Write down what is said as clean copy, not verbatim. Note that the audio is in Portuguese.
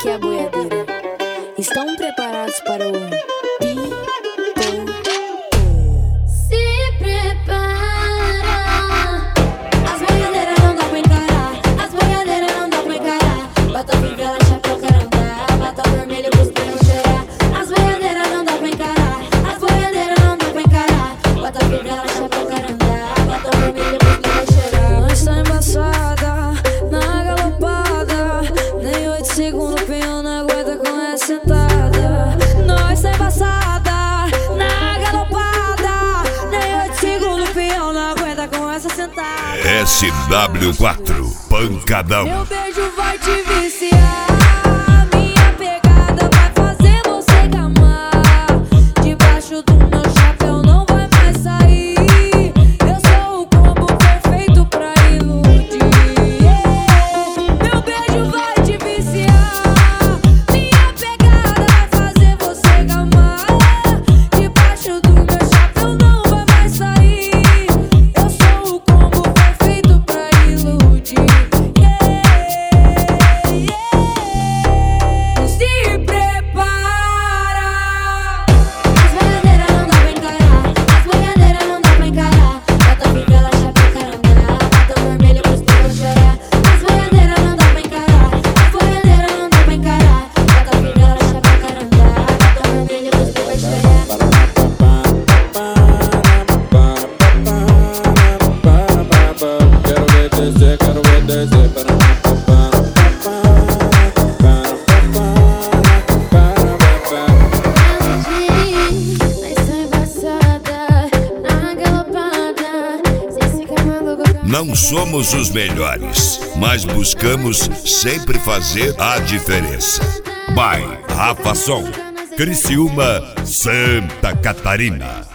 aqui é a boiadeira. Estão preparados para o Pipoco? Se prepara. As boiadeiras não dá pra encarar. As boiadeiras não dá pra encarar. Bota fivela, chapéu, carandá. Bota vermelho pros pneus cheirar. As boiadeiras não dá pra encarar. As boiadeiras não dá pra encarar. Bota fivela, chapéu, carandá. Bota vermelho pros pneus cheirar. Nós tá embaçada na galopada. Nem 8 segundos o peão não aguenta com essa sentada. Nós tá embaçada na galopada. Nem 8 segundos o peão não aguenta com essa sentada. SW4 Pancadão. Meu beijo vai te viciar. Minha pegada vai fazer você gamar. Debaixo do meu chapéu não vai mais sair. Eu sou o combo perfeito pra iludir. Meu beijo vai te viciar. Minha pegada vai fazer você gamar. Debaixo do meu chapéu não vai mais sair. Eu sou o combo perfeito pra iludir. Se prepara. As boiadeiras não dá pra encarar. As boiadeiras não dá pra encarar. Bota fivela, chapéu, carandá. Bota vermelho pros pneus cheirar. As boiadeiras não dá pra encarar. As boiadeiras não dá pra encarar. Bota fivela, chapéu, carandá. Bota vermelho pros pneus cheirar. Quero ver descer, quero ver descer. Nós tá embaçada na galopada. Cês ficam malucos. Não somos os melhores, mas buscamos sempre fazer a diferença. By Rafa Som, Criciúma, Santa Catarina.